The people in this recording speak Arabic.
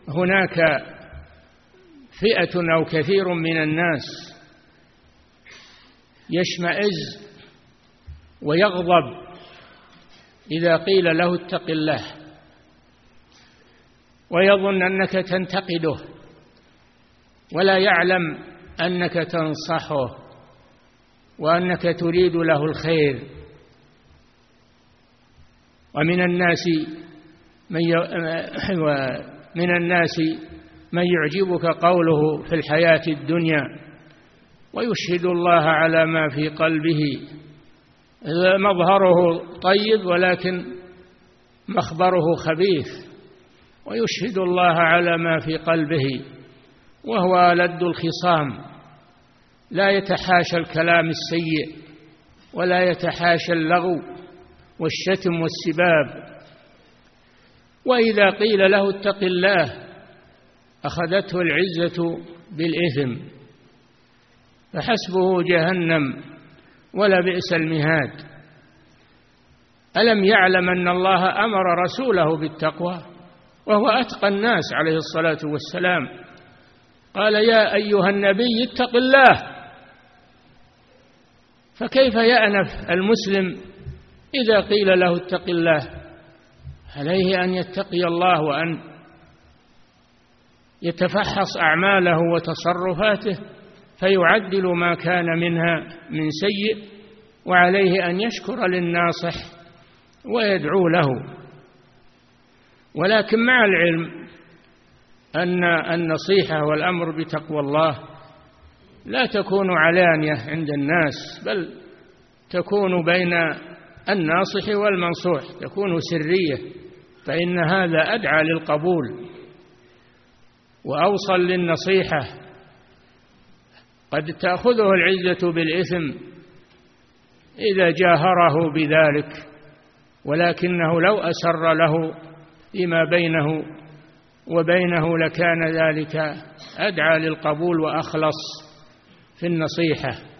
هناك فئة أو كثير من الناس يشمئز ويغضب إذا قيل له اتق الله، ويظن أنك تنتقده ولا يعلم أنك تنصحه وأنك تريد له الخير. ومن الناس من يعجبك قوله في الحياة الدنيا ويشهد الله على ما في قلبه، مظهره طيب ولكن مخبره خبيث، ويشهد الله على ما في قلبه وهو لد الخصام، لا يتحاشى الكلام السيء ولا يتحاشى اللغو والشتم والسباب. وإذا قيل له اتق الله أخذته العزة بالإثم، فحسبه جهنم ولبئس المهاد. ألم يعلم أن الله أمر رسوله بالتقوى وهو أتقى الناس عليه الصلاة والسلام؟ قال يا أيها النبي اتق الله. فكيف يأنف المسلم إذا قيل له اتق الله؟ عليه أن يتقي الله وأن يتفحص أعماله وتصرفاته فيعدل ما كان منها من سيء، وعليه أن يشكر للناصح ويدعو له. ولكن مع العلم أن النصيحة والأمر بتقوى الله لا تكون علانية عند الناس، بل تكون بين الناصح والمنصوح، تكون سرية، فإن هذا أدعى للقبول وأوصل للنصيحة. قد تأخذه العزة بالإثم إذا جاهره بذلك، ولكنه لو أسر له فيما بينه وبينه لكان ذلك أدعى للقبول وأخلص في النصيحة.